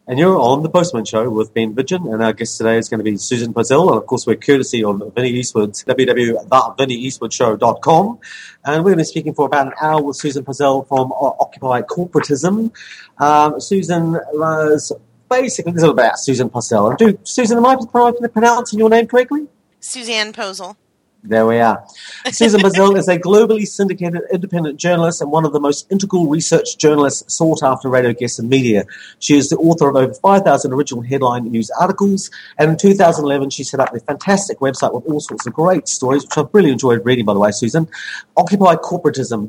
And you're on The Postman Show with Ben Vidgen, and our guest today is going to be Susan Pozell, and of course we're courtesy of Vinnie Eastwood's www.thevinnieeastwoodshow.com, and we're going to be speaking for about an hour with Susan Pozell from Occupy Corporatism. Susan was basically, this is about Susan Pozell. Susan, am I pronouncing your name correctly? Suzanne Pozell. There we are. Susan Pozell is a globally syndicated independent journalist and one of the most integral research journalists sought after radio guests and media. She is the author of over 5,000 original headline news articles, and in 2011 she set up a fantastic website with all sorts of great stories, which I've really enjoyed reading, by the way, Susan. Occupy Corporatism,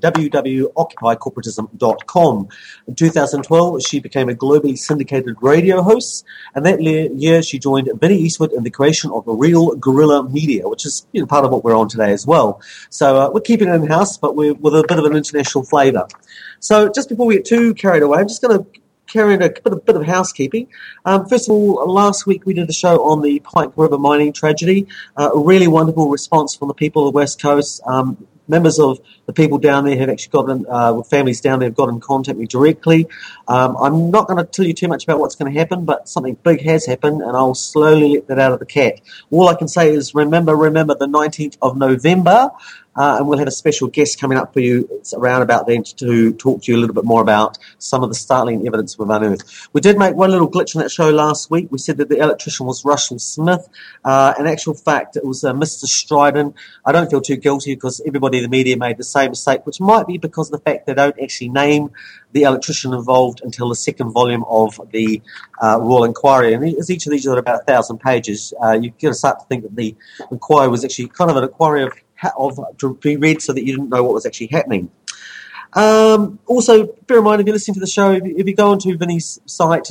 www.occupycorporatism.com. In 2012 she became a globally syndicated radio host, and that year she joined Vinnie Eastwood in the creation of the Real Guerrilla Media, which is part of what we're on today as well. So we're keeping it in-house, but we're with a bit of an international flavour. So just before we get too carried away, I'm just going to carry in a bit of housekeeping. First of all, last week we did a show on the Pike River mining tragedy. A really wonderful response from the people of the West Coast. Members of the people down there have actually gotten, with families down there, have got in contact with me directly. I'm not going to tell you too much about what's going to happen, but something big has happened, and I'll slowly let that out of the cat. All I can say is remember the 19th of November, and we'll have a special guest coming up for you around about then to talk to you a little bit more about some of the startling evidence we've unearthed. We did make one little glitch in that show last week. We said that the electrician was Russell Smith. In actual fact, it was Mr. Stryden. I don't feel too guilty because everybody in the media made the same mistake, which might be because of the fact they don't actually name the electrician involved until the second volume of the Royal Inquiry. And as each of these are about 1,000 pages, you're going to start to think that the inquiry was actually kind of an inquiry to be read so that you didn't know what was actually happening. Also, bear in mind, if you're listening to the show, if you go onto Vinnie's site,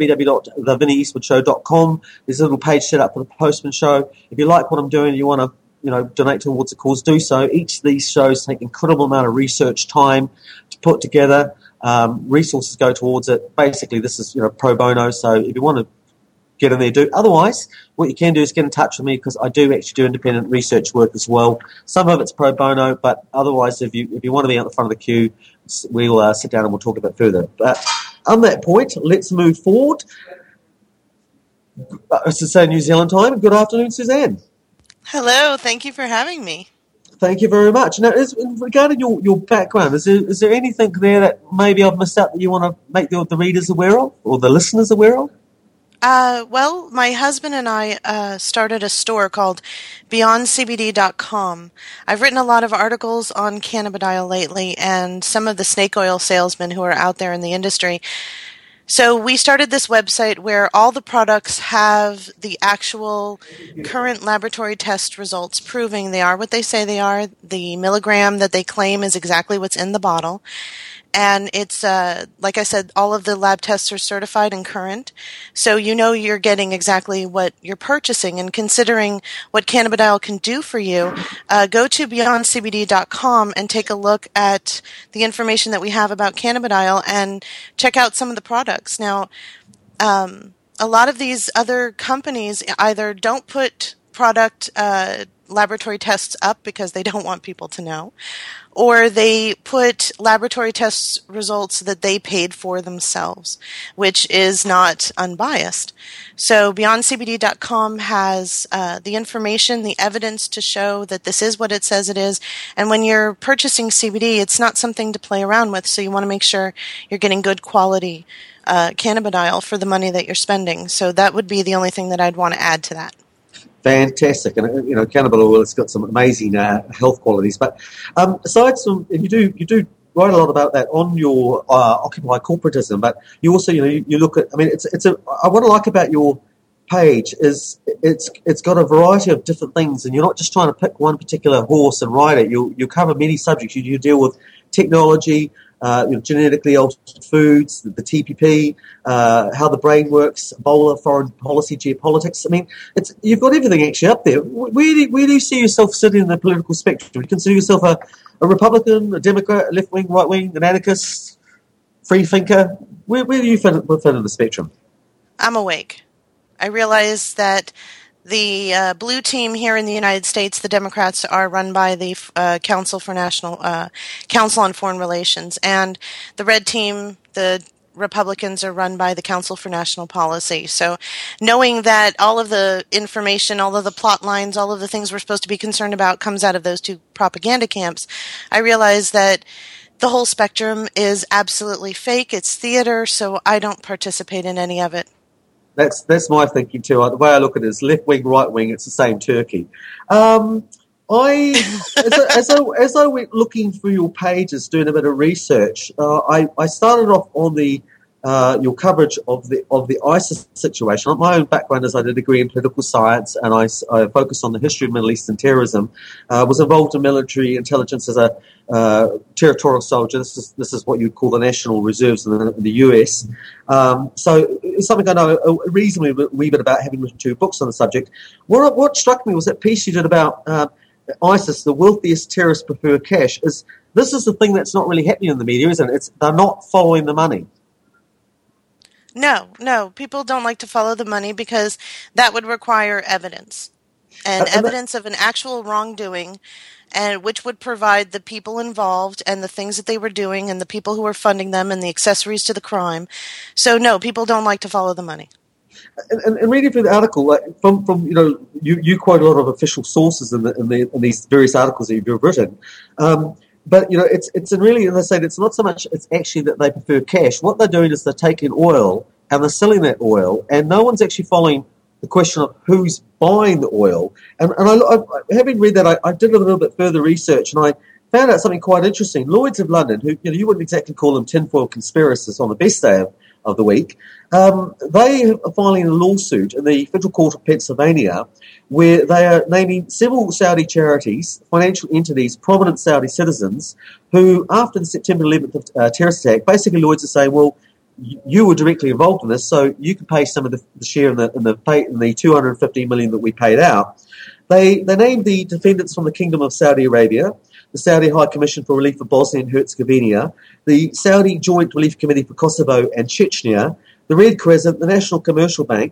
www.thevinnieeastwoodshow.com, there's a little page set up for the Postman Show. If you like what I'm doing and you want to donate towards the cause, do so. Each of these shows take an incredible amount of research time to put together. Resources go towards it. Basically, this is pro bono, so if you want to get in there, do. Otherwise, what you can do is get in touch with me because I do actually do independent research work as well. Some of it's pro bono, but otherwise, if you want to be out the front of the queue, we'll sit down and we'll talk a bit further. But on that point, let's move forward. It's to say New Zealand time. Good afternoon, Suzanne. Hello, thank you for having me. Thank you very much. Now, regarding your background, is there anything there that maybe I've missed out that you want to make the readers aware of or the listeners aware of? Well, my husband and I started a store called BeyondCBD.com. I've written a lot of articles on cannabidiol lately and some of the snake oil salesmen who are out there in the industry. So we started this website where all the products have the actual current laboratory test results proving they are what they say they are. The milligram that they claim is exactly what's in the bottle. And it's, like I said, all of the lab tests are certified and current. So you're getting exactly what you're purchasing. And considering what cannabidiol can do for you, go to BeyondCBD.com and take a look at the information that we have about cannabidiol and check out some of the products. Now, a lot of these other companies either don't put product laboratory tests up because they don't want people to know, or they put laboratory test results that they paid for themselves, which is not unbiased. So BeyondCBD.com has the information, the evidence to show that this is what it says it is. And when you're purchasing CBD, it's not something to play around with, so you want to make sure you're getting good quality cannabidiol for the money that you're spending. So that would be the only thing that I'd want to add to that. Fantastic, and cannabidiol oil, it's got some amazing health qualities. But aside from, and you do write a lot about that on your Occupy Corporatism. But you also, you look at. I mean, what I like about your page is it's got a variety of different things, and you're not just trying to pick one particular horse and ride it. You cover many subjects. You deal with technology, genetically altered foods, the TPP, how the brain works, Ebola, foreign policy, geopolitics. I mean, you've got everything actually up there. Where do you see yourself sitting in the political spectrum? Do you consider yourself a Republican, a Democrat, a left-wing, right-wing, an anarchist, free thinker? Where do you fit in the spectrum? I'm awake. I realize that the blue team here in the United States, the Democrats, are run by the Council on Foreign Relations, and the red team, the Republicans are run by the Council for National Policy. So knowing that all of the information, all of the plot lines, all of the things we're supposed to be concerned about comes out of those two propaganda camps, I realized that the whole spectrum is absolutely fake. It's theater, so I don't participate in any of it. That's my thinking too. The way I look at it is left wing, right wing. It's the same turkey. As I went looking through your pages, doing a bit of research, I started off on the your coverage of the ISIS situation. My own background is I did a degree in political science, and I focused on the history of Middle Eastern terrorism. Was involved in military intelligence as a territorial soldier. This is what you'd call the National Reserves in the US. So it's something I know a reasonably wee bit about, having written 2 books on the subject. What struck me was that piece you did about ISIS, the wealthiest terrorists prefer cash. This is the thing that's not really happening in the media, isn't it? They're not following the money. No. People don't like to follow the money because that would require evidence. And evidence of an actual wrongdoing, and which would provide the people involved and the things that they were doing and the people who were funding them and the accessories to the crime. So no, people don't like to follow the money. And reading through the article, like from you quote a lot of official sources in these various articles that you've written, but it's really, as I said, it's not so much it's actually that they prefer cash. What they're doing is they're taking oil and they're selling that oil, and no one's actually following the question of who's buying the oil. And I having read that, I did a little bit further research, and I found out something quite interesting. Lloyd's of London, who you wouldn't exactly call them tinfoil conspiracists on the best day of the week, they are filing a lawsuit in the Federal Court of Pennsylvania where they are naming several Saudi charities, financial entities, prominent Saudi citizens, who, after the September 11th terrorist attack, basically Lloyd's are saying, well, you were directly involved in this, so you can pay some of the share in the $250 million that we paid out. They named the defendants from the Kingdom of Saudi Arabia, the Saudi High Commission for Relief for Bosnia and Herzegovina, the Saudi Joint Relief Committee for Kosovo and Chechnya, the Red Crescent, the National Commercial Bank.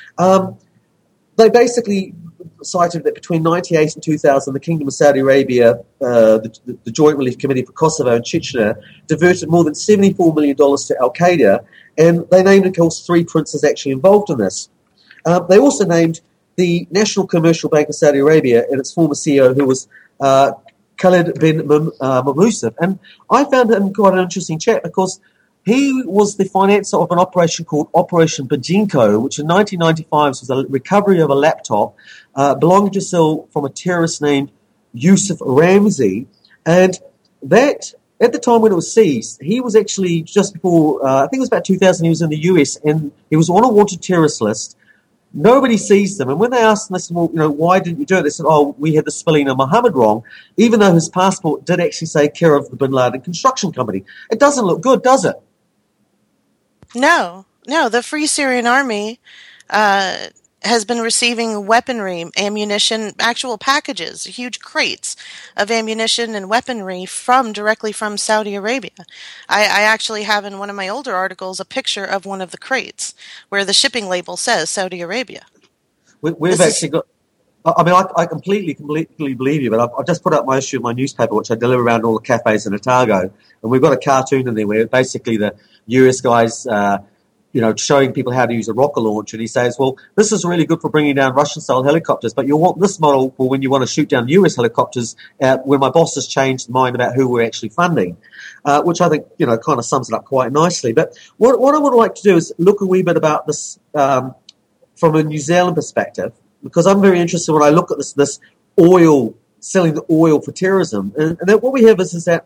They basically cited that between 1998 and 2000, the Kingdom of Saudi Arabia, the Joint Relief Committee for Kosovo and Chechnya, diverted more than $74 million to Al-Qaeda, and they named, of course, 3 princes actually involved in this. They also named the National Commercial Bank of Saudi Arabia and its former CEO, who was Khalid bin Mamousef. And I found him quite an interesting chap because he was the financier of an operation called Operation Bajinko, which in 1995 was a recovery of a laptop belonging to Sil from a terrorist named Yusuf Ramzi. And that, at the time when it was seized, he was actually just before, I think it was about 2000, he was in the US, and he was on a wanted terrorist list. Nobody seized him. And when they asked him, they said, well, why didn't you do it? They said, we had the spelling of Muhammad wrong, even though his passport did actually say care of the Bin Laden Construction Company. It doesn't look good, does it? No. The Free Syrian Army has been receiving weaponry, ammunition, actual packages, huge crates of ammunition and weaponry directly from Saudi Arabia. I actually have in one of my older articles a picture of one of the crates where the shipping label says Saudi Arabia. We've actually got... I mean, I completely believe you, but I've just put out my issue of my newspaper, which I deliver around all the cafes in Otago, and we've got a cartoon in there where basically the US guys, showing people how to use a rocket launcher, and he says, well, this is really good for bringing down Russian-style helicopters, but you'll want this model for when you want to shoot down US helicopters, where my boss has changed his mind about who we're actually funding, which I think, kind of sums it up quite nicely. But what I would like to do is look a wee bit about this from a New Zealand perspective, because I'm very interested when I look at this oil, selling the oil for terrorism. And what we have is that,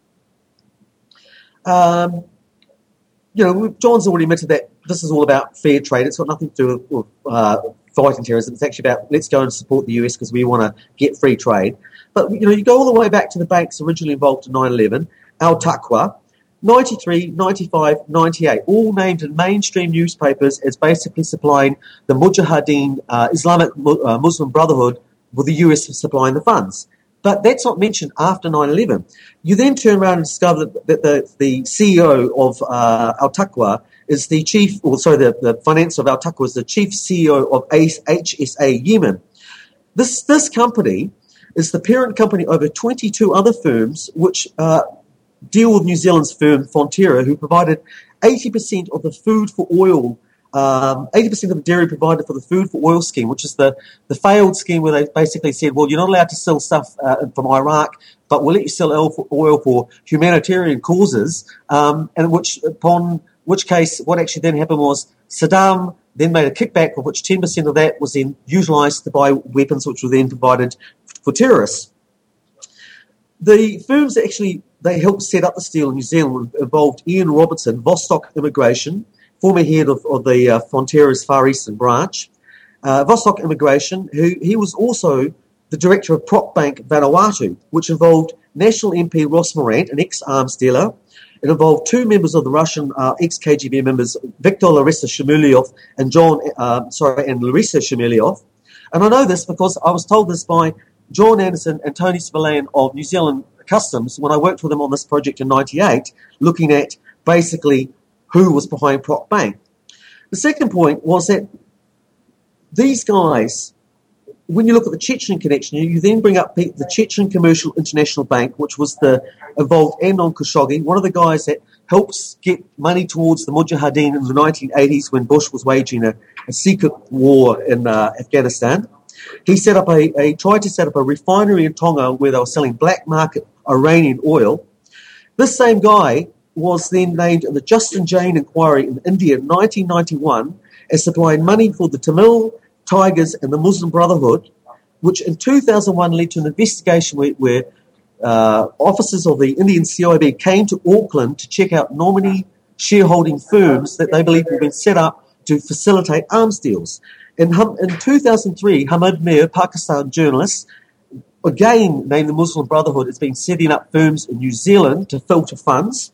John's already admitted that this is all about fair trade. It's got nothing to do with fighting terrorism. It's actually about let's go and support the US because we want to get free trade. But, you go all the way back to the banks originally involved in 9/11, Al-Taqwa, 93, 95, 98, all named in mainstream newspapers as basically supplying the Mujahideen, Islamic Muslim Brotherhood, with the US supplying the funds. But that's not mentioned after 9/11. You then turn around and discover that the CEO of Al-Taqwa is the financier of Al-Taqwa is the chief CEO of HSA Yemen. This company is the parent company over 22 other firms which deal with New Zealand's firm Fonterra, who provided 80% of the food for oil, 80% of the dairy provided for the food for oil scheme, which is the failed scheme where they basically said, well, you're not allowed to sell stuff from Iraq, but we'll let you sell oil for humanitarian causes, and which case what actually then happened was Saddam then made a kickback, of which 10% of that was then utilised to buy weapons which were then provided for terrorists. The firms that actually they helped set up the steel in New Zealand involved Ian Robertson, Vostok Immigration, former head of the Fonterra's Far Eastern branch. Vostok Immigration, he was also the director of Prop Bank Vanuatu, which involved National MP Ross Morant, an ex-arms dealer. It involved two members of the Russian ex-KGB members, Viktor Larissa Shemulyov and Larissa Shemulyov. And I know this because I was told this by John Anderson and Tony Spillane of New Zealand Customs when I worked with them on this project in 98, looking at basically who was behind Prop Bank. The second point was that these guys, when you look at the Chechen connection, you then bring up the Chechen Commercial International Bank, which was involved Amnon Khashoggi, one of the guys that helps get money towards the Mujahideen in the 1980s when Bush was waging a secret war in Afghanistan. He tried to set up a refinery in Tonga where they were selling black market Iranian oil. This same guy was then named in the Justin Jane inquiry in India in 1991 as supplying money for the Tamil Tigers and the Muslim Brotherhood, which in 2001 led to an investigation where officers of the Indian CIB came to Auckland to check out nominee shareholding firms that they believed had been set up to facilitate arms deals. In 2003, Hamid Mir, Pakistan journalist, again named the Muslim Brotherhood, has been setting up firms in New Zealand to filter funds.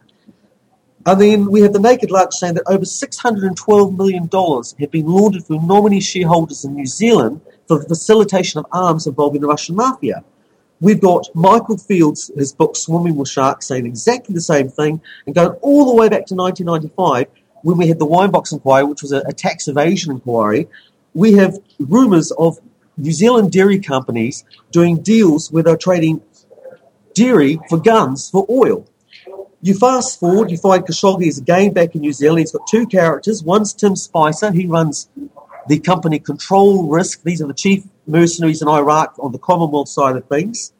And then we have the Naked Lunch saying that over $612 million have been laundered through nominee shareholders in New Zealand for the facilitation of arms involving the Russian mafia. We've got Michael Fields, his book Swimming with Sharks, saying exactly the same thing, and going all the way back to 1995 when we had the Winebox inquiry, which was a tax evasion inquiry. We have rumours of New Zealand dairy companies doing deals where they're trading dairy for guns for oil. You fast forward, you find Khashoggi is again back in New Zealand. He's got two characters. One's Tim Spicer. He runs the company Control Risk. These are the chief mercenaries in Iraq on the Commonwealth side of things.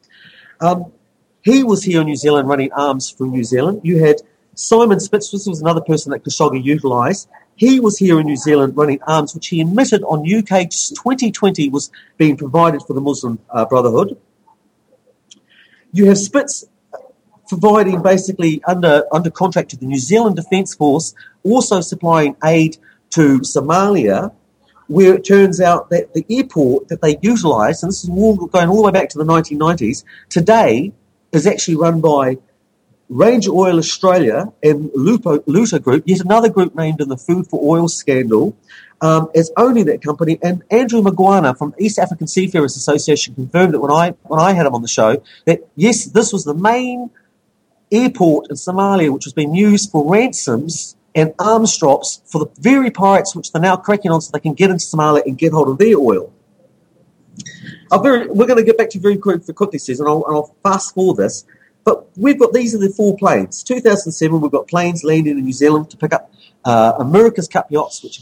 He was here in New Zealand running arms for New Zealand. You had Simon Spitz. This was another person that Khashoggi utilised. He was here in New Zealand running arms, which he admitted on UK 2020 was being provided for the Muslim Brotherhood. You have Spitz providing basically under contract to the New Zealand Defence Force, also supplying aid to Somalia, where it turns out that the airport that they utilised, and this is going all the way back to the 1990s, today is actually run by Ranger Oil Australia and Luta Group, yet another group named in the Food for Oil scandal, as owning that company. And Andrew Maguana from East African Seafarers Association confirmed it when I had him on the show, that yes, this was the main airport in Somalia which was being used for ransoms and arms drops for the very pirates which they're now cracking on so they can get into Somalia and get hold of their oil. We're going to get back to very quickly, Susan, and I'll fast forward this. But these are the four planes. 2007, we've got planes landing in New Zealand to pick up America's Cup yachts, which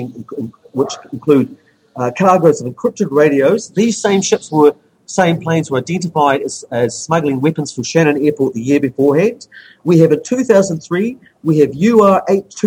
include cargoes of encrypted radios. These same planes were identified as smuggling weapons from Shannon Airport the year beforehand. We have in 2003, we have UR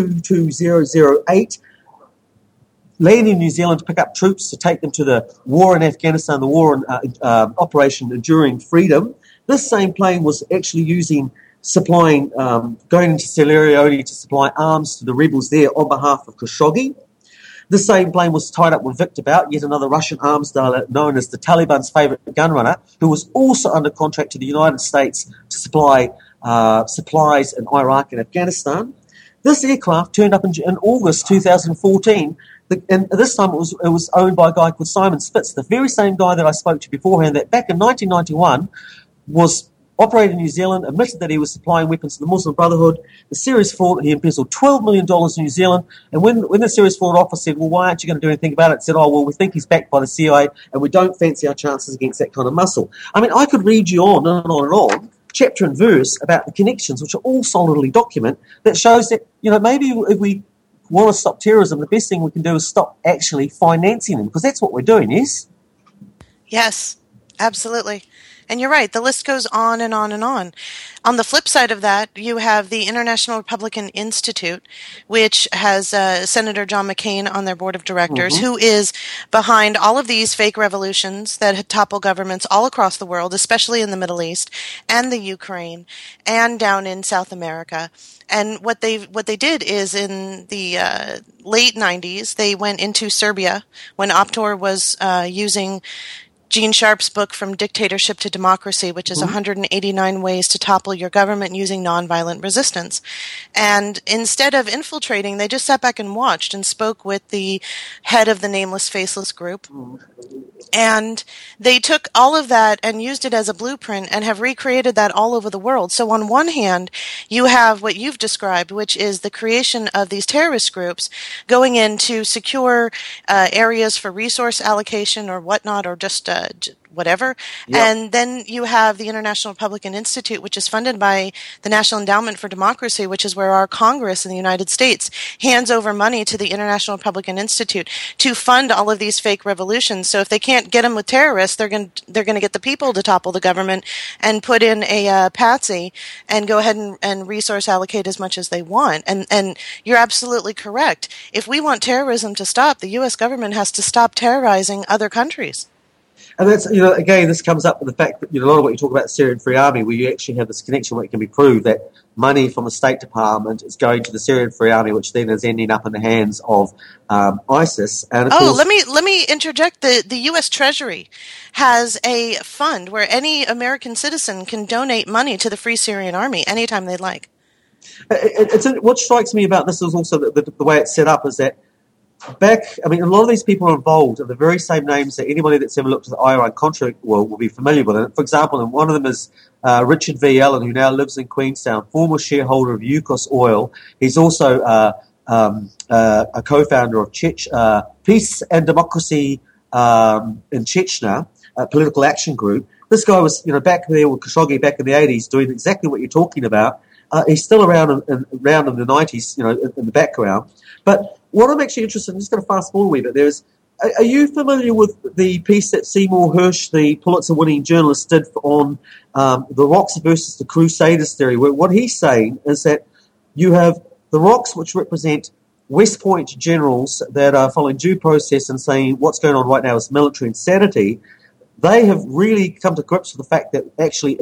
822008 landing in New Zealand to pick up troops to take them to the war in Afghanistan, the war in Operation Enduring Freedom. This same plane was actually going into Sierra Leone to supply arms to the rebels there on behalf of Khashoggi. The same plane was tied up with Victor Bout, yet another Russian arms dealer known as the Taliban's favourite gunrunner, who was also under contract to the United States to supply supplies in Iraq and Afghanistan. This aircraft turned up in August 2014, and this time it was owned by a guy called Simon Spitz, the very same guy that I spoke to beforehand, that back in 1991 was operating in New Zealand, admitted that he was supplying weapons to the Muslim Brotherhood. The serious fraud, he embezzled $12 million in New Zealand. And when the serious fraud officer said, well, why aren't you going to do anything about it? Said, oh, well, we think he's backed by the CIA and we don't fancy our chances against that kind of muscle. I mean, I could read you on and on and on chapter and verse about the connections, which are all solidly documented, that shows that, maybe if we want to stop terrorism, the best thing we can do is stop actually financing them, because that's what we're doing, yes? Yes, absolutely. And you're right, the list goes on and on and on. On the flip side of that, you have the International Republican Institute, which has Senator John McCain on their board of directors, who is behind all of these fake revolutions that topple governments all across the world, especially in the Middle East and the Ukraine and down in South America. And what they did is in the late 90s, they went into Serbia when Optor was using Gene Sharp's book From Dictatorship to Democracy, which is 189 ways to topple your government using nonviolent resistance. And instead of infiltrating, they just sat back and watched and spoke with the head of the Nameless Faceless group. And they took all of that and used it as a blueprint and have recreated that all over the world. So on one hand, you have what you've described, which is the creation of these terrorist groups going in to secure areas for resource allocation or whatnot, or just whatever. Yep. And then you have the International Republican Institute, which is funded by the National Endowment for Democracy, which is where our Congress in the United States hands over money to the International Republican Institute to fund all of these fake revolutions. So if they can't get them with terrorists, they're going to get the people to topple the government and put in a patsy and go ahead and resource allocate as much as they want. And you're absolutely correct. If we want terrorism to stop, the U.S. government has to stop terrorizing other countries. And that's, again, this comes up with the fact that, a lot of what you talk about the Syrian Free Army, where you actually have this connection where it can be proved that money from the State Department is going to the Syrian Free Army, which then is ending up in the hands of ISIS. And of course, let me interject. The U.S. Treasury has a fund where any American citizen can donate money to the Free Syrian Army anytime they'd like. What strikes me about this is also the way it's set up is that a lot of these people are involved are the very same names that anybody that's ever looked at the Iran-Contra will be familiar with. And for example, and one of them is Richard V. Allen, who now lives in Queenstown, former shareholder of Yukos Oil. He's also a co-founder of Peace and Democracy in Chechnya, a political action group. This guy was, back there with Khashoggi back in the 80s doing exactly what you're talking about. He's still around in the 90s, in the background. But what I'm actually interested in, I'm just going to fast forward a wee bit, are you familiar with the piece that Seymour Hersh, the Pulitzer-winning journalist, did on the ROCs versus the Crusaders theory, where what he's saying is that you have the ROCs, which represent West Point generals that are following due process and saying what's going on right now is military insanity. They have really come to grips with the fact that actually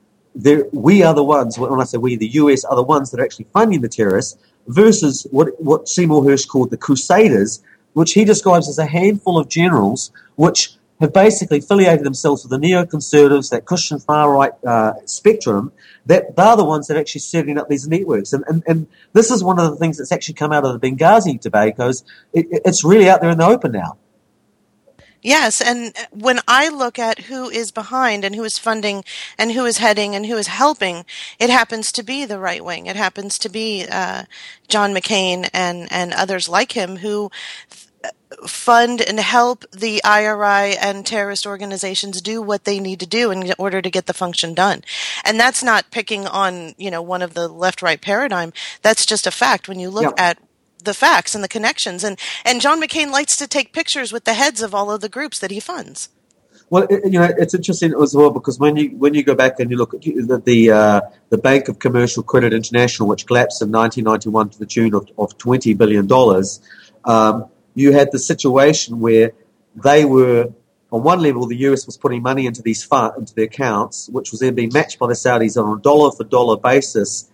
we are the ones, when I say we, the US are the ones that are actually funding the terrorists, versus what Seymour Hersh called the Crusaders, which he describes as a handful of generals which have basically affiliated themselves with the neoconservatives, that Christian far-right spectrum, that they're the ones that are actually setting up these networks. And this is one of the things that's actually come out of the Benghazi debate, because it's really out there in the open now. Yes, and when I look at who is behind and who is funding and who is heading and who is helping, it happens to be the right wing. It happens to be John McCain and others like him who fund and help the IRI and terrorist organizations do what they need to do in order to get the function done. And that's not picking on, one of the left-right paradigm. That's just a fact when you look at the facts and the connections. And John McCain likes to take pictures with the heads of all of the groups that he funds. Well, it's interesting as well, because when you go back and you look at the Bank of Commercial Credit International, which collapsed in 1991 to the tune of $20 billion, you had the situation where they were, on one level, the US was putting money into into the accounts, which was then being matched by the Saudis on a dollar-for-dollar basis,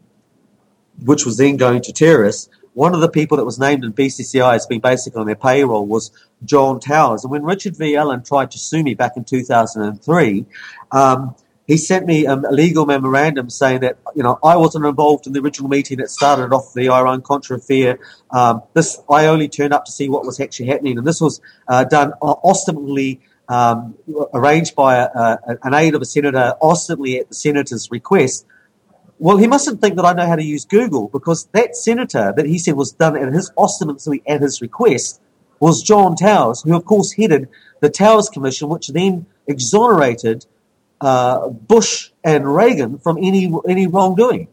which was then going to terrorists. One of the people that was named in BCCI as being basically on their payroll was John Towers. And when Richard V. Allen tried to sue me back in 2003, he sent me a legal memorandum saying that, I wasn't involved in the original meeting that started off the Iran-Contra affair. I only turned up to see what was actually happening. And this was done ostensibly, arranged by an aide of a senator, ostensibly at the senator's request. Well, he mustn't think that I know how to use Google, because that senator that he said was done ostensibly at his request was John Towers, who, of course, headed the Towers Commission, which then exonerated Bush and Reagan from any wrongdoing.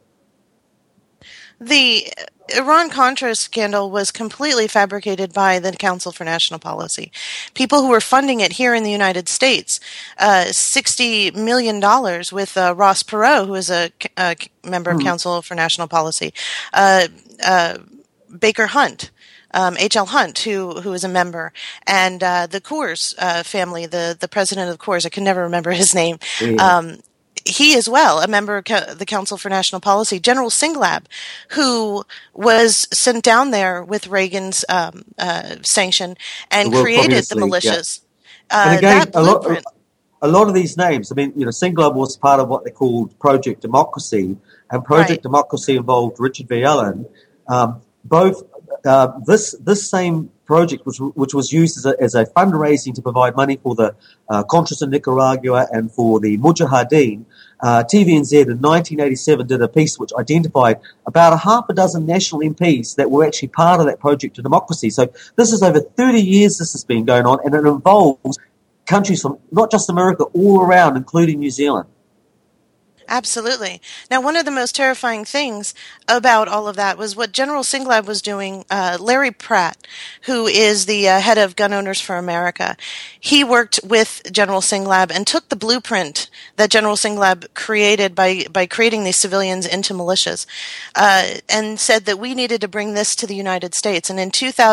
The Iran-Contra scandal was completely fabricated by the Council for National Policy. People who were funding it here in the United States, $60 million with Ross Perot, who is a member of Council for National Policy, Baker Hunt, H.L. Hunt, who is a member, and the Coors family, the president of the Coors, I can never remember his name. He as well, a member of the Council for National Policy, General Singlab, who was sent down there with Reagan's sanction and created the militias. Yeah. And again, a lot of these names, I mean, Singlab was part of what they called Project Democracy, and Project Democracy involved Richard V. Allen. This same project, which was used as a fundraising to provide money for the Contras in Nicaragua and for the Mujahideen, TVNZ in 1987 did a piece which identified about a half a dozen national MPs that were actually part of that Project of Democracy. So this is over 30 years this has been going on, and it involves countries from not just America, all around, including New Zealand. Absolutely. Now, one of the most terrifying things about all of that was what General Singlab was doing. Larry Pratt, who is the head of Gun Owners for America, he worked with General Singlab and took the blueprint that General Singlab created by creating these civilians into militias, and said that we needed to bring this to the United States. And in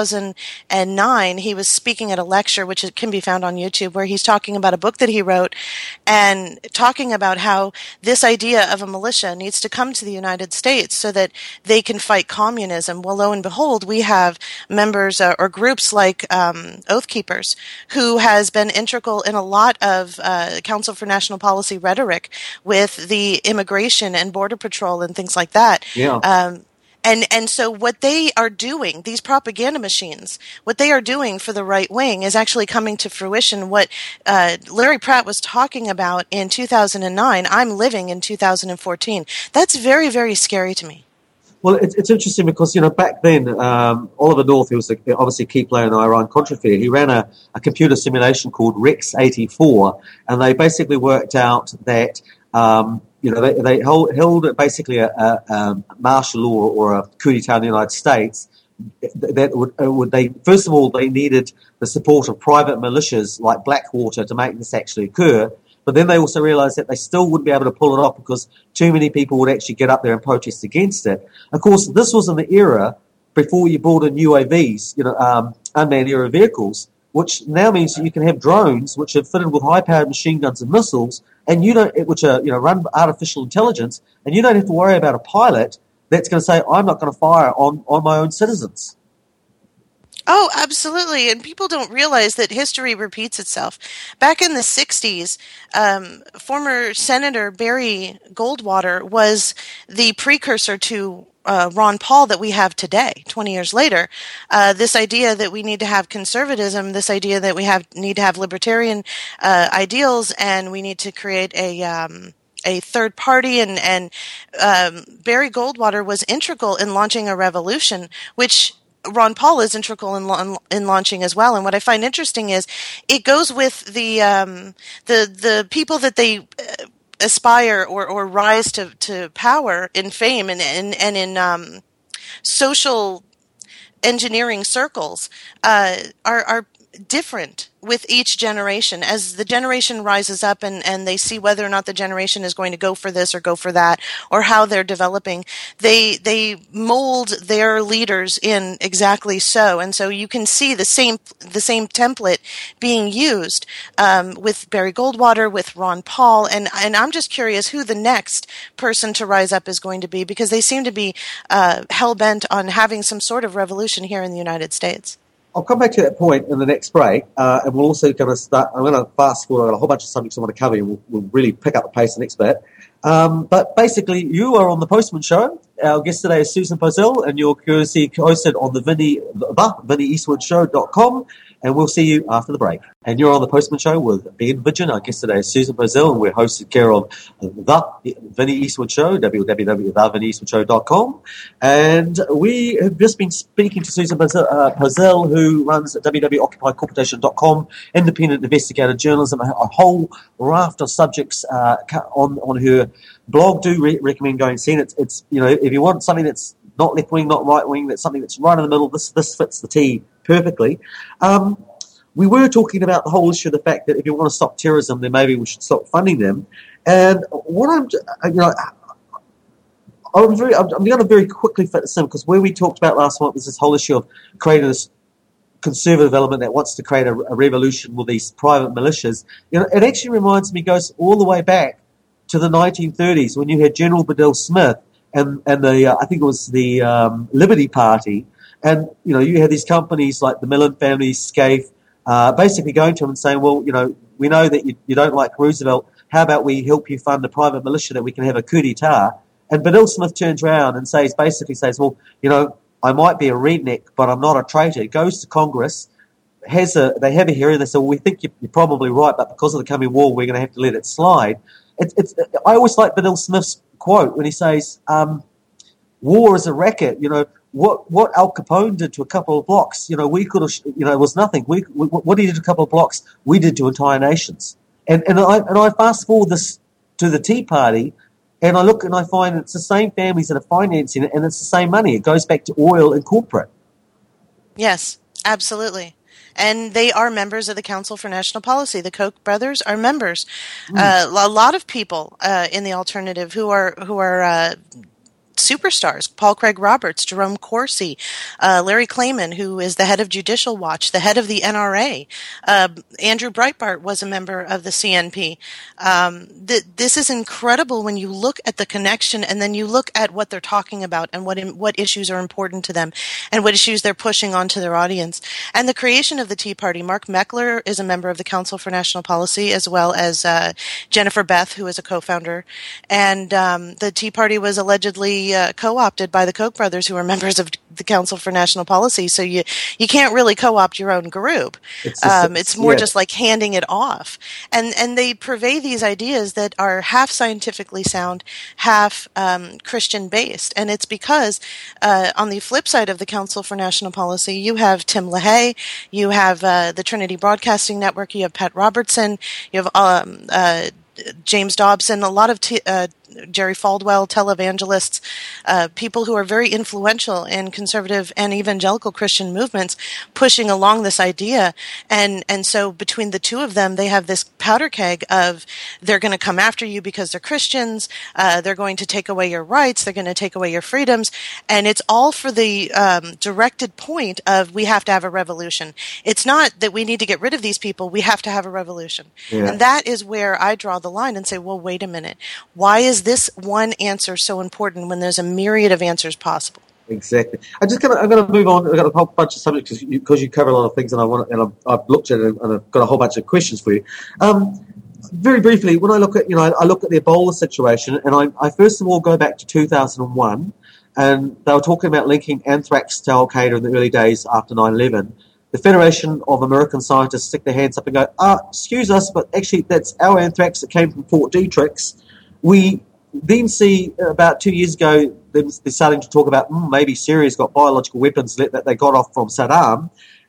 2009, he was speaking at a lecture, which can be found on YouTube, where he's talking about a book that he wrote and talking about how this idea of a militia needs to come to the United States so that they can fight communism. Well, lo and behold, we have members or groups like Oath Keepers, who has been integral in a lot of Council for National Policy rhetoric with the immigration and border patrol and things like that. Yeah. And so what they are doing, these propaganda machines, what they are doing for the right wing is actually coming to fruition. What Larry Pratt was talking about in 2009, I'm living in 2014. That's very, very scary to me. Well, it's interesting because, back then, Oliver North, who was obviously a key player in the Iran-Contra affair, he ran a computer simulation called Rex 84, and they basically worked out that they held basically a martial law or a coup d'etat in the United States. First of all, they needed the support of private militias like Blackwater to make this actually occur. But then they also realized that they still wouldn't be able to pull it off because too many people would actually get up there and protest against it. Of course, this was in the era before you brought in UAVs, unmanned aerial vehicles, which now means that you can have drones which are fitted with high-powered machine guns and missiles, and which are run artificial intelligence, and you don't have to worry about a pilot that's going to say, "I'm not going to fire on my own citizens." Oh, absolutely. And people don't realize that history repeats itself. Back in the 60s, former Senator Barry Goldwater was the precursor to Ron Paul that we have today, 20 years later. This idea that we need to have conservatism, this idea that we need to have libertarian ideals, and we need to create a third party, and Barry Goldwater was integral in launching a revolution, which Ron Paul is integral in launching as well. And what I find interesting is it goes with the people that they aspire or rise to power in fame and in social engineering circles are different with each generation. As the generation rises up and they see whether or not the generation is going to go for this or go for that, or how they're developing, they mold their leaders in exactly so. And so you can see the same template being used with Barry Goldwater, with Ron Paul, and I'm just curious who the next person to rise up is going to be, because they seem to be hell-bent on having some sort of revolution here in the United States. I'll come back to that point in the next break, and we'll also going to start. I'm going to fast forward. I've got a whole bunch of subjects I want to cover, and we'll really pick up the pace the next bit. But basically, you are on the Postman Show, Our guest today is Susan Pozell, and you're curiously hosted on the VinnieEastwoodShow.com, and we'll see you after the break. And you're on the Postman Show with Ben Vidgen. Our guest today is Susan Pozell, and we're hosted care of the Vinnie Eastwood Show, www.VinnieEastwoodShow.com. And we have just been speaking to Susan Pozell, who runs www.OccupyCorporation.com, independent investigative journalism, a whole raft of subjects on her blog. Do recommend going and seeing it. It's if you want something that's not left wing, not right wing, that's something that's right in the middle. This fits the T perfectly. We were talking about the whole issue of the fact that if you want to stop terrorism, then maybe we should stop funding them. And what I'm going to very quickly fit this in, because where we talked about last month was this whole issue of creating this conservative element that wants to create a revolution with these private militias. It actually reminds me, goes all the way back to the 1930s when you had General Bedell Smith and the I think it was the Liberty Party, and you had these companies like the Millen family, Scaife, basically going to him and saying, well, we know that you don't like Roosevelt. How about we help you fund a private militia that we can have a coup d'etat? And Bedell Smith turns around and says, well, I might be a redneck, but I'm not a traitor. He goes to Congress, they have a hearing. They say, well, we think you're probably right, but because of the coming war, we're going to have to let it slide. I always like Bedell Smith's quote when he says, war is a racket. What Al Capone did to a couple of blocks, we could have, it was nothing. What he did to a couple of blocks, we did to entire nations. And I fast forward this to the Tea Party, and I look and I find it's the same families that are financing it, and it's the same money. It goes back to oil and corporate. Yes, absolutely. And they are members of the Council for National Policy. The Koch brothers are members. A lot of people in the alternative who are superstars: Paul Craig Roberts, Jerome Corsi, Larry Klayman, who is the head of Judicial Watch, the head of the NRA. Andrew Breitbart was a member of the CNP. This is incredible when you look at the connection, and then you look at what they're talking about and what issues are important to them and what issues they're pushing onto their audience. And the creation of the Tea Party, Mark Meckler is a member of the Council for National Policy, as well as Jennifer Beth, who is a co-founder. And the Tea Party was allegedly co-opted by the Koch brothers, who are members of the Council for National Policy. So you can't really co-opt your own group. It's more just like handing it off. And they purvey these ideas that are half scientifically sound, half Christian based. And it's because on the flip side of the Council for National Policy, you have Tim LaHaye, you have the Trinity Broadcasting Network, you have Pat Robertson, you have James Dobson, a lot of Jerry Falwell, televangelists, people who are very influential in conservative and evangelical Christian movements, pushing along this idea. And so between the two of them, they have this powder keg of they're going to come after you because they're Christians, they're going to take away your rights, they're going to take away your freedoms, and it's all for the directed point of we have to have a revolution. It's not that we need to get rid of these people, we have to have a revolution. Yeah. And that is where I draw the line and say, well, wait a minute. Why is this one answer so important when there's a myriad of answers possible? Exactly. I'm going to move on. I've got a whole bunch of subjects because you cover a lot of things, and I've looked at it and I've got a whole bunch of questions for you. Very briefly, when I look at I look at the Ebola situation, and I first of all go back to 2001, and they were talking about linking anthrax to Al Qaeda in the early days after 9/11. The Federation of American Scientists stick their hands up and go, excuse us, but actually that's our anthrax that came from Fort Detrick. We then see about 2 years ago, they're starting to talk about maybe Syria's got biological weapons that they got off from Saddam.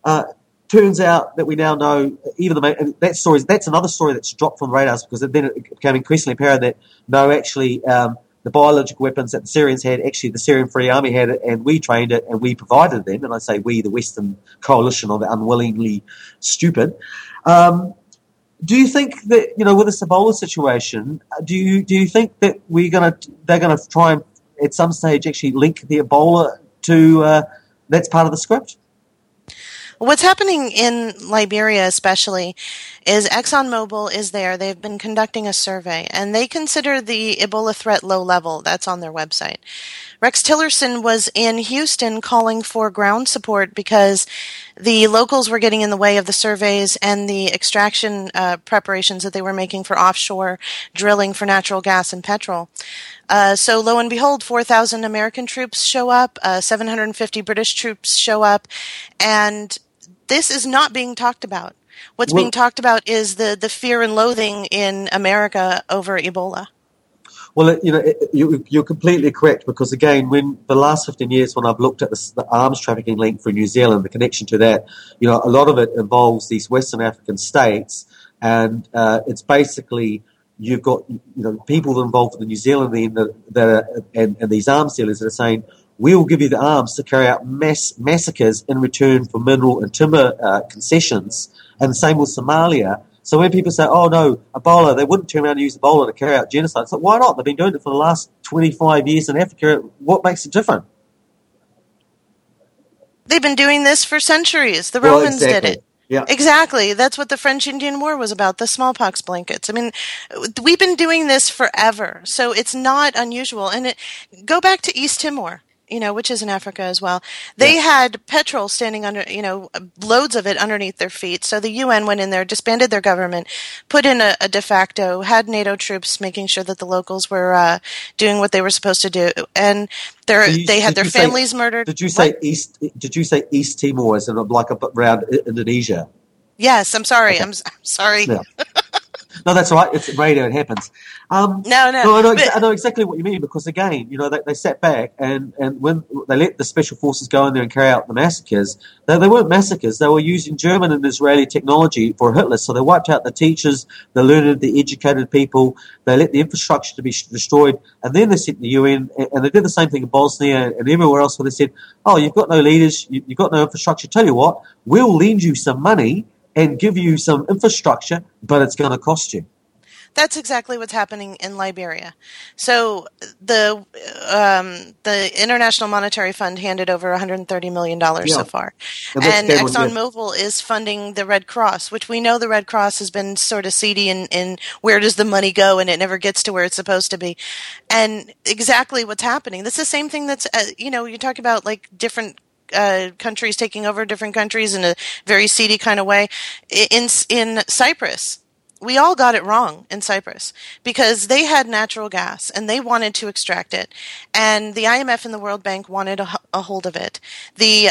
Turns out that we now know that's another story that's dropped from the radars, because then it became increasingly apparent that no, actually the biological weapons that the Syrians had, actually the Syrian Free Army had it, and we trained it and we provided them. And I say we, the Western coalition of the unwillingly stupid. Do you think that, with this Ebola situation, do you think that they're gonna try and at some stage actually link the Ebola to that's part of the script? What's happening in Liberia especially is ExxonMobil is there. They've been conducting a survey, and they consider the Ebola threat low level. That's on their website. Rex Tillerson was in Houston calling for ground support because the locals were getting in the way of the surveys and the extraction preparations that they were making for offshore drilling for natural gas and petrol. So lo and behold, 4,000 American troops show up, 750 British troops show up, and this is not being talked about. What's being talked about is the fear and loathing in America over Ebola. Well, you're completely correct, because again, when the last 15 years, when I've looked at the arms trafficking link for New Zealand, the connection to that, a lot of it involves these Western African states, and it's basically you've got people involved in the New Zealand and these arms dealers that are saying, we will give you the arms to carry out massacres in return for mineral and timber concessions, and the same with Somalia. So when people say, oh, no, Ebola, they wouldn't turn around and use Ebola to carry out genocide. It's like, why not? They've been doing it for the last 25 years in Africa. What makes it different? They've been doing this for centuries. The Romans did it. Yeah. Exactly. That's what the French Indian War was about, the smallpox blankets. I mean, we've been doing this forever, so it's not unusual. And go back to East Timor, which is in Africa as well. They had petrol standing under, loads of it underneath their feet. So the UN went in there, disbanded their government, put in a de facto, had NATO troops making sure that the locals were doing what they were supposed to do. And they had their families murdered. Did you say East? Did you say East Timor as in like around Indonesia? Yes, I'm sorry. Okay. I'm sorry. Yeah. No, that's all right. It's radio. It happens. No. I know exactly what you mean, because again, they sat back and when they let the special forces go in there and carry out the massacres, they weren't massacres. They were using German and Israeli technology for Hitler. So they wiped out the teachers, the learned, the educated people. They let the infrastructure to be destroyed, and then they sent the UN, and they did the same thing in Bosnia and everywhere else, where they said, "Oh, you've got no leaders, you've got no infrastructure. Tell you what, we'll lend you some money and give you some infrastructure, but it's going to cost you." That's exactly what's happening in Liberia. So the International Monetary Fund handed over $130 million so far. And ExxonMobil is funding the Red Cross, which we know the Red Cross has been sort of seedy in where does the money go, and it never gets to where it's supposed to be. And exactly what's happening. This is the same thing that's, you talk about like different countries taking over different countries in a very seedy kind of way. In Cyprus, we all got it wrong in Cyprus because they had natural gas and they wanted to extract it, and the IMF and the World Bank wanted a hold of it. The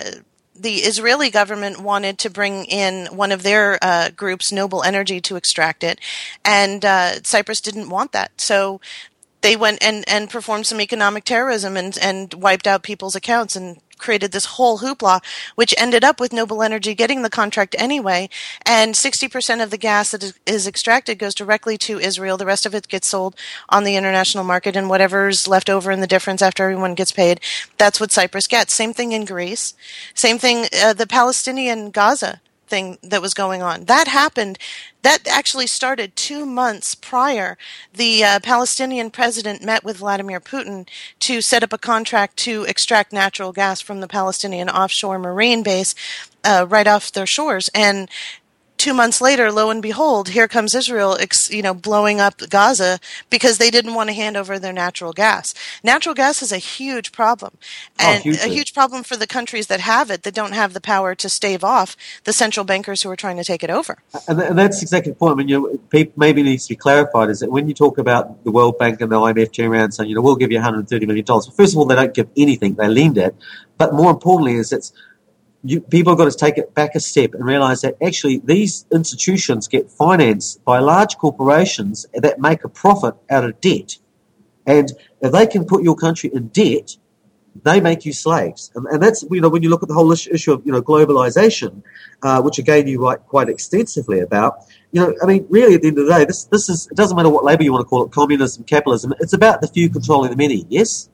Israeli government wanted to bring in one of their groups, Noble Energy, to extract it, and Cyprus didn't want that. So they went and performed some economic terrorism and wiped out people's accounts and created this whole hoopla, which ended up with Noble Energy getting the contract anyway. And 60% of the gas that is extracted goes directly to Israel. The rest of it gets sold on the international market, and whatever's left over in the difference after everyone gets paid, that's what Cyprus gets. Same thing in Greece. Same thing, the Palestinian Gaza thing that was going on. That happened. That actually started 2 months prior. The Palestinian president met with Vladimir Putin to set up a contract to extract natural gas from the Palestinian offshore marine base right off their shores. And 2 months later, lo and behold, here comes Israel, blowing up Gaza because they didn't want to hand over their natural gas. Natural gas is a huge problem, and a huge problem for the countries that have it, that don't have the power to stave off the central bankers who are trying to take it over. And that's exactly the point. I mean, maybe needs to be clarified is that when you talk about the World Bank and the IMF turning around saying, we'll give you $130 million. First of all, they don't give anything; they lend it. But more importantly, is people have got to take it back a step and realize that actually these institutions get financed by large corporations that make a profit out of debt. And if they can put your country in debt, they make you slaves. And that's, when you look at the whole issue of, globalization, which again you write quite extensively about, really at the end of the day, this is, it doesn't matter what label you want to call it, communism, capitalism, it's about the few controlling the many, yes?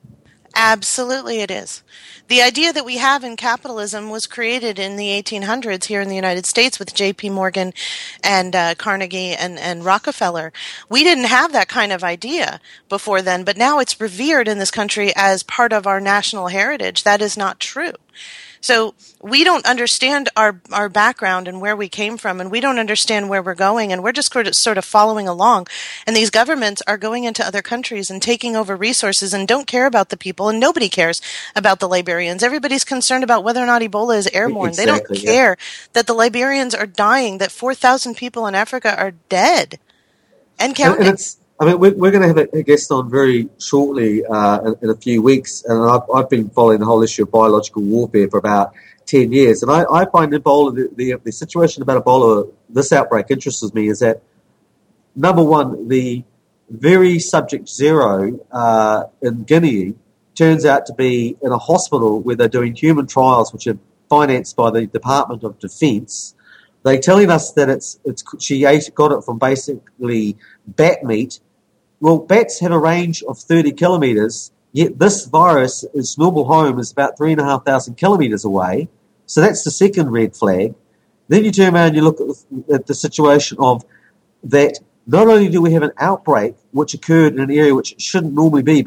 Absolutely it is. The idea that we have in capitalism was created in the 1800s here in the United States with J.P. Morgan and Carnegie and Rockefeller. We didn't have that kind of idea before then, but now it's revered in this country as part of our national heritage. That is not true. So we don't understand our background and where we came from, and we don't understand where we're going, and we're just sort of following along. And these governments are going into other countries and taking over resources and don't care about the people, and nobody cares about the Liberians. Everybody's concerned about whether or not Ebola is airborne. Exactly, they don't care that the Liberians are dying, that 4,000 people in Africa are dead and counting. I mean, we're going to have a guest on very shortly in a few weeks, and I've been following the whole issue of biological warfare for about 10 years, and I find Ebola, the situation about Ebola, this outbreak interests me, is that, number one, the very subject zero in Guinea turns out to be in a hospital where they're doing human trials, which are financed by the Department of Defence. They're telling us that she got it from basically bat meat. Well, bats have a range of 30 kilometres, yet this virus, its normal home is about 3,500 kilometres away. So that's the second red flag. Then you turn around and you look at the situation of that not only do we have an outbreak which occurred in an area which it shouldn't normally be,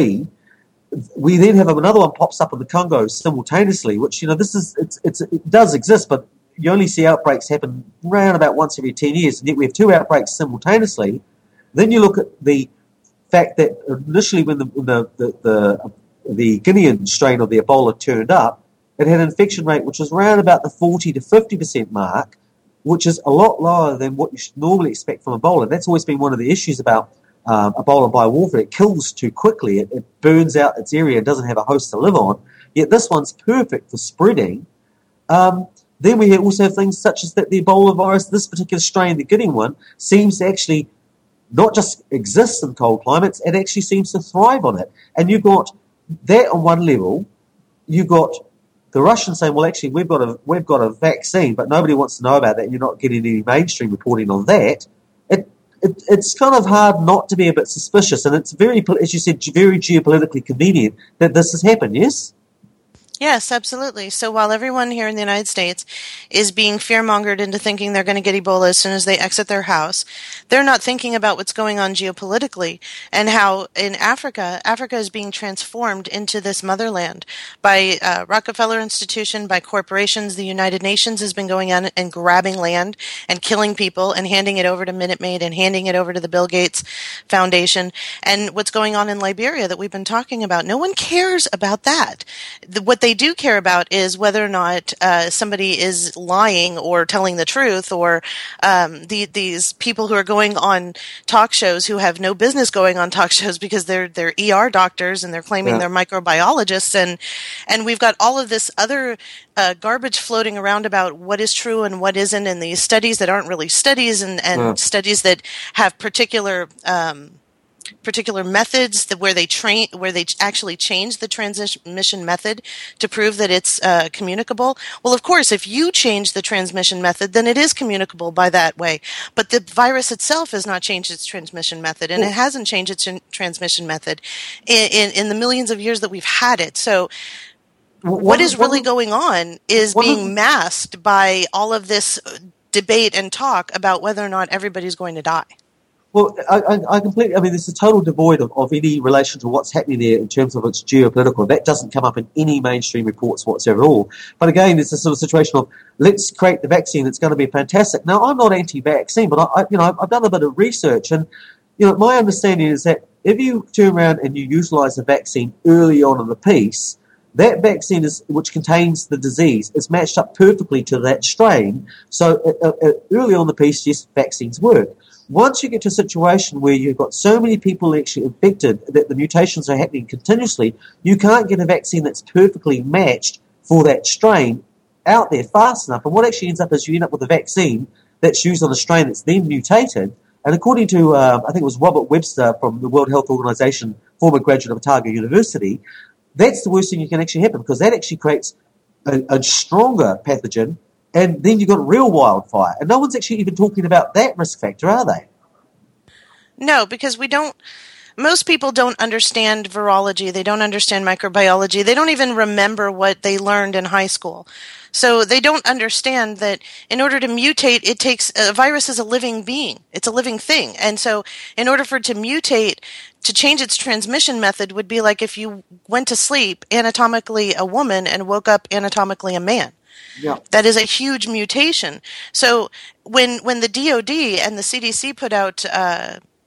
we then have another one pops up in the Congo simultaneously, which, it does exist, but you only see outbreaks happen around about once every 10 years, and yet we have two outbreaks simultaneously. Then you look at the fact that initially when the Guinean strain of the Ebola turned up, it had an infection rate which was around about the 40 to 50% mark, which is a lot lower than what you should normally expect from Ebola. And that's always been one of the issues about Ebola and biowarfare. It kills too quickly. It burns out its area and doesn't have a host to live on. Yet this one's perfect for spreading. Then we also have things such as that the Ebola virus, this particular strain, the Guinean one, seems to actually not just exist in cold climates, it actually seems to thrive on it. And you've got that on one level. You've got the Russians saying, well, actually, we've got a vaccine, but nobody wants to know about that, and you're not getting any mainstream reporting on that. It's kind of hard not to be a bit suspicious, and it's very, as you said, very geopolitically convenient that this has happened, yes? Yes, absolutely. So while everyone here in the United States is being fear-mongered into thinking they're going to get Ebola as soon as they exit their house, they're not thinking about what's going on geopolitically and how in Africa is being transformed into this motherland by Rockefeller Institution, by corporations. The United Nations has been going on and grabbing land and killing people and handing it over to Minute Maid and handing it over to the Bill Gates Foundation. And what's going on in Liberia that we've been talking about, no one cares about that. What they do care about is whether or not somebody is lying or telling the truth, or these people who are going on talk shows who have no business going on talk shows because they're ER doctors and they're claiming they're microbiologists, and we've got all of this other garbage floating around about what is true and what isn't, and these studies that aren't really studies, and studies that have particular methods where they actually change the transmission method to prove that it's communicable. Well, of course, if you change the transmission method, then it is communicable by that way. But the virus itself has not changed its transmission method, and it hasn't changed its transmission method in the millions of years that we've had it. So what is really going on is being masked by all of this debate and talk about whether or not everybody's going to die. Well, I completely. I mean, there's a total devoid of any relation to what's happening there in terms of its geopolitical. That doesn't come up in any mainstream reports whatsoever at all. But again, it's a sort of situation of let's create the vaccine. It's going to be fantastic. Now, I'm not anti-vaccine, but I've done a bit of research, and my understanding is that if you turn around and you utilise a vaccine early on in the piece, that vaccine which contains the disease is matched up perfectly to that strain. So early on the piece, yes, vaccines work. Once you get to a situation where you've got so many people actually infected that the mutations are happening continuously, you can't get a vaccine that's perfectly matched for that strain out there fast enough. And what actually ends up is you end up with a vaccine that's used on a strain that's then mutated. And according to, I think it was Robert Webster from the World Health Organization, former graduate of Otago University, that's the worst thing you can actually happen, because that actually creates a stronger pathogen. And then you've got real wildfire. And no one's actually even talking about that risk factor, are they? No, because most people don't understand virology. They don't understand microbiology. They don't even remember what they learned in high school. So they don't understand that in order to mutate, a virus is a living being. It's a living thing. And so in order for it to mutate, to change its transmission method would be like if you went to sleep anatomically a woman and woke up anatomically a man. Yeah. That is a huge mutation. So when the DOD and the CDC put out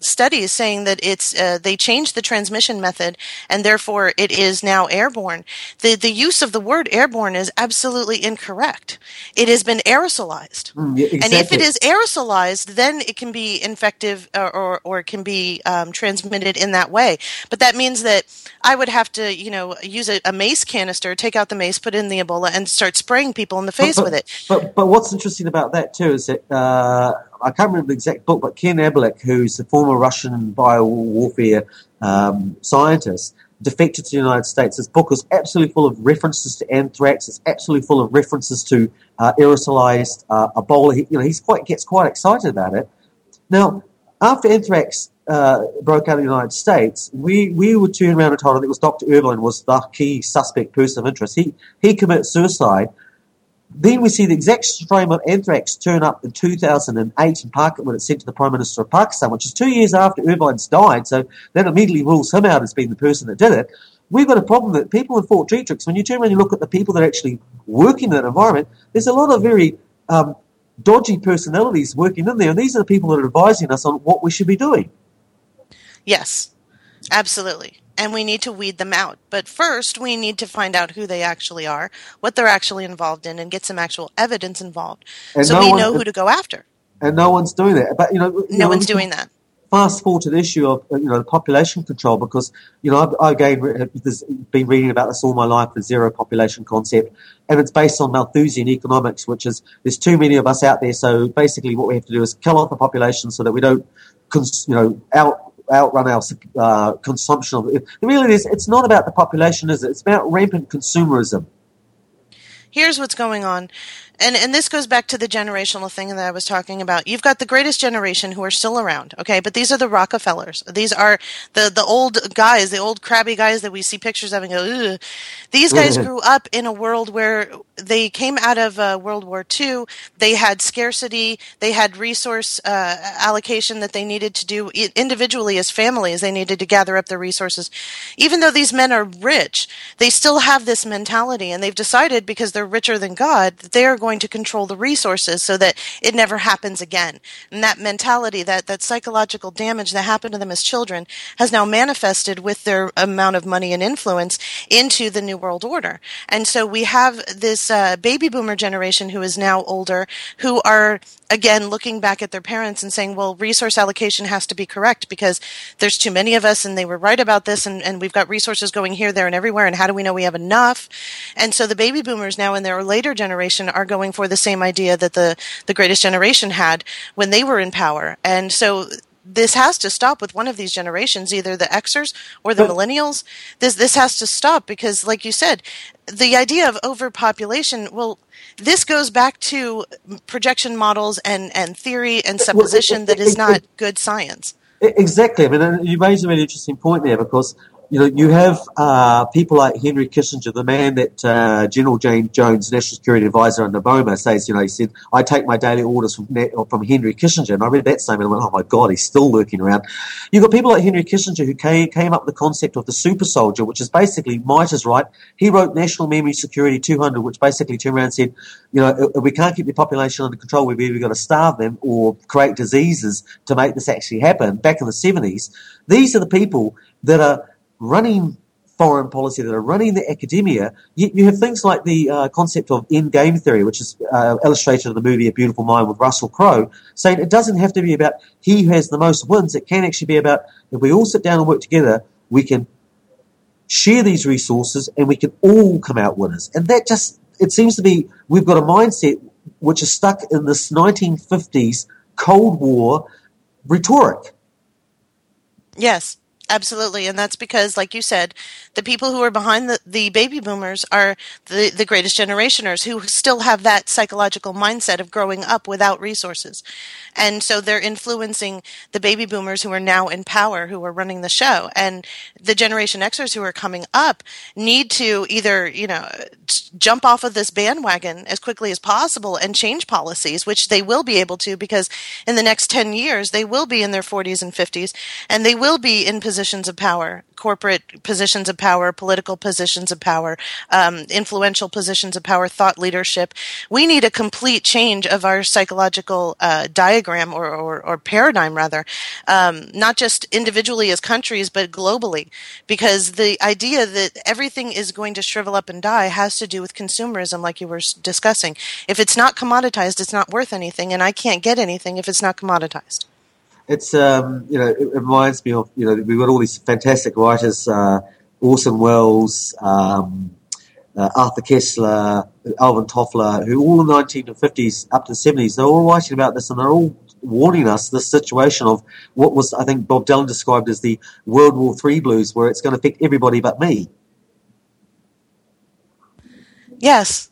studies saying that it's they changed the transmission method and therefore it is now airborne. The use of the word airborne is absolutely incorrect. It has been aerosolized. Yeah, exactly. And if it is aerosolized, then it can be infective or it can be transmitted in that way. But that means that I would have to, use a mace canister, take out the mace, put in the Ebola, and start spraying people in the face with it. But what's interesting about that too is that I can't remember the exact book, but Ken Abelik, who's a former Russian biowarfare scientist, defected to the United States. His book is absolutely full of references to anthrax. It's absolutely full of references to aerosolized Ebola. He gets quite excited about it. Now, after anthrax broke out in the United States, we were turned around and told that it was Dr. Irvine was the key suspect person of interest. He committed suicide. Then we see the exact strain of anthrax turn up in 2008 in Pakistan when it's sent to the Prime Minister of Pakistan, which is 2 years after Irvine's died, so that immediately rules him out as being the person that did it. We've got a problem that people in Fort Detrick, when you turn around and look at the people that are actually working in that environment, there's a lot of very dodgy personalities working in there, and these are the people that are advising us on what we should be doing. Yes, absolutely. And we need to weed them out. But first, we need to find out who they actually are, what they're actually involved in, and get some actual evidence involved. And so we know who to go after. And no one's doing that. But no one's doing that. Fast forward to the issue of the population control, because I've been reading about this all my life, the zero population concept, and it's based on Malthusian economics, which is there's too many of us out there. So basically, what we have to do is kill off the population so that we don't, outrun our consumption of it. Really, it's not about the population, is it? It's about rampant consumerism. Here's what's going on. And this goes back to the generational thing that I was talking about. You've got the greatest generation who are still around, okay? But these are the Rockefellers. These are the old guys, the old crabby guys that we see pictures of and go, ugh. These guys grew up in a world where they came out of World War II. They had scarcity. They had resource allocation that they needed to do individually as families. They needed to gather up their resources. Even though these men are rich, they still have this mentality, and they've decided because they're richer than God that they are going to control the resources so that it never happens again. And that mentality, that psychological damage that happened to them as children has now manifested with their amount of money and influence into the New World Order. And so we have this baby boomer generation who is now older, who are, again, looking back at their parents and saying, well, resource allocation has to be correct because there's too many of us and they were right about this and we've got resources going here, there, and everywhere, and how do we know we have enough? And so the baby boomers now in their later generation are going for the same idea that the greatest generation had when they were in power. And so this has to stop with one of these generations, either the Xers or the millennials. This has to stop because, like you said, the idea of overpopulation, well, this goes back to projection models and theory and supposition that is not good science. Exactly. I mean, you raised a really interesting point there because you have people like Henry Kissinger, the man that General James Jones, National Security Advisor under Obama, says, he said, I take my daily orders from Henry Kissinger. And I read that statement and I went, oh my God, he's still lurking around. You've got people like Henry Kissinger who came up with the concept of the super soldier, which is basically might is right. He wrote National Memory Security 200, which basically turned around and said, if we can't keep the population under control, we've either got to starve them or create diseases to make this actually happen. Back in the 70s, these are the people that are running foreign policy, that are running the academia. You have things like the concept of end game theory, which is illustrated in the movie A Beautiful Mind with Russell Crowe, saying it doesn't have to be about he who has the most wins. It can actually be about if we all sit down and work together, we can share these resources and we can all come out winners. And that it seems to be, we've got a mindset which is stuck in this 1950s Cold War rhetoric. Yes. Absolutely, and that's because, like you said, the people who are behind the baby boomers are the greatest generationers who still have that psychological mindset of growing up without resources. And so they're influencing the baby boomers who are now in power, who are running the show. And the Generation Xers who are coming up need to either, jump off of this bandwagon as quickly as possible and change policies, which they will be able to because in the next 10 years, they will be in their 40s and 50s, and they will be in position positions of power, corporate positions of power, political positions of power, influential positions of power, thought leadership. We need a complete change of our psychological diagram or paradigm, rather, not just individually as countries, but globally, because the idea that everything is going to shrivel up and die has to do with consumerism, like you were discussing. If it's not commoditized, it's not worth anything, and I can't get anything if it's not commoditized. It's it reminds me of we've got all these fantastic writers, Orson Welles, Arthur Koestler, Alvin Toffler, who all in the 1950s up to the 70s, they're all writing about this, and they're all warning us this situation of what was, I think, Bob Dylan described as the World War III blues, where it's going to affect everybody but me. Yes.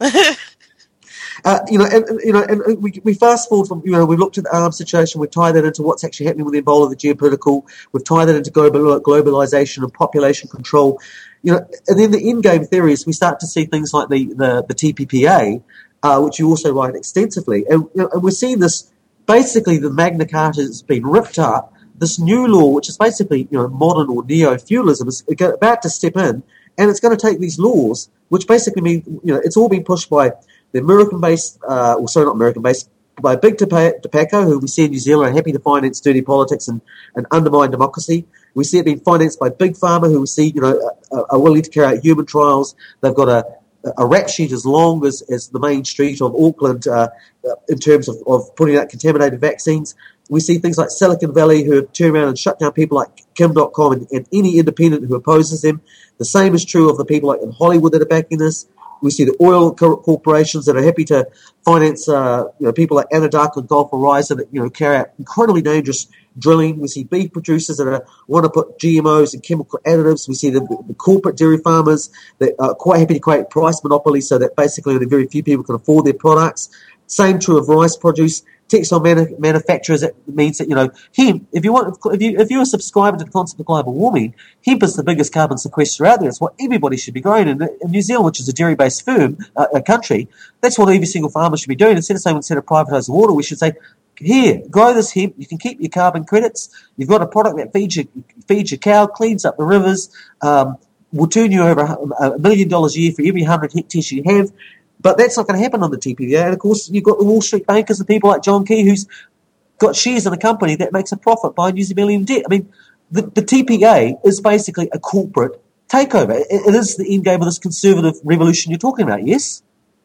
We fast forward from, we've looked at the arms situation, we've tied that into what's actually happening with Ebola, the geopolitical, we've tied that into globalization and population control, and then the in-game theories, we start to see things like the TPPA, which you also write extensively, and we're seeing this, basically the Magna Carta has been ripped up, this new law, which is basically, modern or neo-feudalism, is about to step in, and it's going to take these laws, which basically mean, it's all been pushed by the American-based, not American-based, by big tobacco, who we see in New Zealand are happy to finance dirty politics and undermine democracy. We see it being financed by Big Pharma, who we see, are willing to carry out human trials. They've got a rap sheet as long as the main street of Auckland in terms of putting out contaminated vaccines. We see things like Silicon Valley, who have turned around and shut down people like Kim.com and any independent who opposes them. The same is true of the people like in Hollywood that are backing this. We see the oil corporations that are happy to finance, people like Anadarko and Gulf Horizon that, carry out incredibly dangerous drilling. We see beef producers that want to put GMOs and chemical additives. We see the corporate dairy farmers that are quite happy to create price monopolies so that basically only very few people can afford their products. Same true of rice produce. Textile manufacturers, it means that, hemp, if you're a subscriber to the concept of global warming, hemp is the biggest carbon sequester out there. It's what everybody should be growing. In New Zealand, which is a dairy-based country, that's what every single farmer should be doing. Instead of privatising water, we should say, here, grow this hemp. You can keep your carbon credits. You've got a product that feeds your cow, cleans up the rivers, will turn you over $1 million a year for every 100 hectares you have. But that's not going to happen on the TPPA. And, of course, you've got the Wall Street bankers and people like John Key who's got shares in a company that makes a profit by using million debt. I mean, the TPA is basically a corporate takeover. It is the end game of this conservative revolution you're talking about, yes?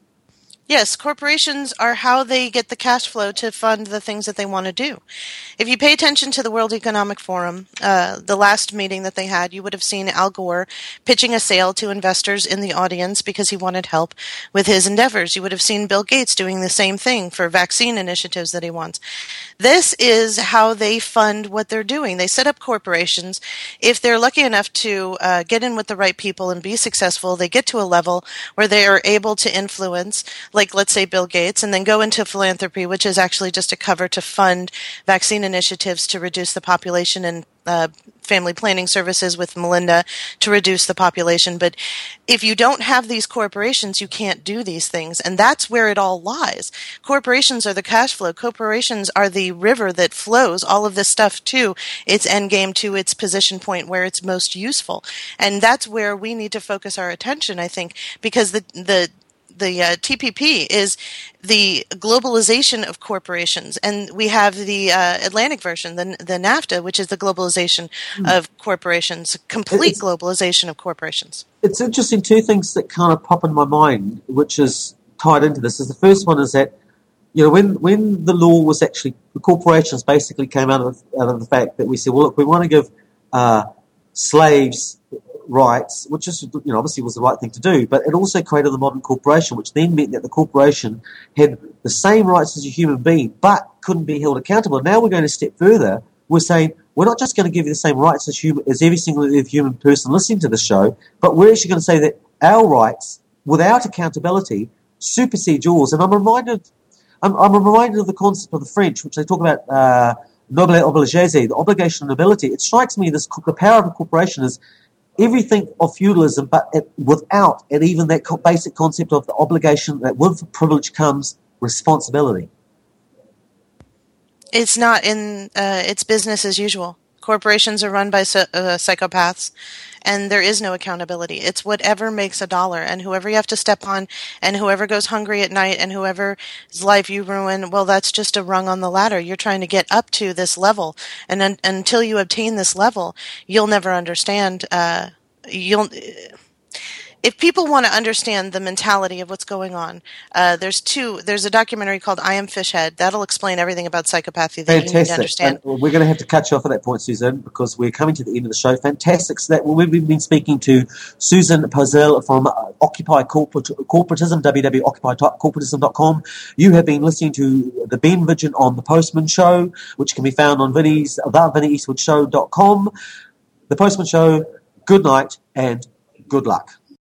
Yes, corporations are how they get the cash flow to fund the things that they want to do. If you pay attention to the World Economic Forum, the last meeting that they had, you would have seen Al Gore pitching a sale to investors in the audience because he wanted help with his endeavors. You would have seen Bill Gates doing the same thing for vaccine initiatives that he wants. This is how they fund what they're doing. They set up corporations. If they're lucky enough to get in with the right people and be successful, they get to a level where they are able to influence, like let's say Bill Gates, and then go into philanthropy, which is actually just a cover to fund vaccine initiatives to reduce the population and family planning services with Melinda to reduce the population. But if you don't have these corporations, you can't do these things. And that's where it all lies. Corporations are the cash flow. Corporations are the river that flows all of this stuff to its end game, to its position point where it's most useful. And that's where we need to focus our attention, I think, because the TPP is the globalization of corporations, and we have the Atlantic version, the NAFTA, which is the globalization of corporations, complete globalization of corporations. It's interesting, two things that kind of pop in my mind, which is tied into this. Is the first one is that, when the law was actually, the corporations basically came out of the fact that we said, well, look, we want to give slaves rights, which is, obviously was the right thing to do, but it also created the modern corporation, which then meant that the corporation had the same rights as a human being, but couldn't be held accountable. Now we're going a step further. We're saying we're not just going to give you the same rights as every single human person listening to the show, but we're actually going to say that our rights, without accountability, supersede yours. And I'm reminded of the concept of the French, which they talk about noble obligé, the obligation of nobility. It strikes me the power of a corporation is everything of feudalism, but without and even that basic concept of the obligation that with privilege comes responsibility. It's not in. It's business as usual. Corporations are run by psychopaths, and there is no accountability. It's whatever makes a dollar, and whoever you have to step on, and whoever goes hungry at night, and whoever's life you ruin, well, that's just a rung on the ladder. You're trying to get up to this level, and until you obtain this level, you'll never understand. If people want to understand the mentality of what's going on, there's a documentary called I Am Fishhead. That'll explain everything about psychopathy that you need to understand. And we're going to have to cut you off at that point, Susan, because we're coming to the end of the show. Fantastic. So we've been speaking to Susan Posel from Occupy Corporatism, www.occupycorporatism.com. You have been listening to the Ben Vidgen on The Postman Show, which can be found on TheVinnieEastwoodShow.com. The Postman Show, good night and good luck.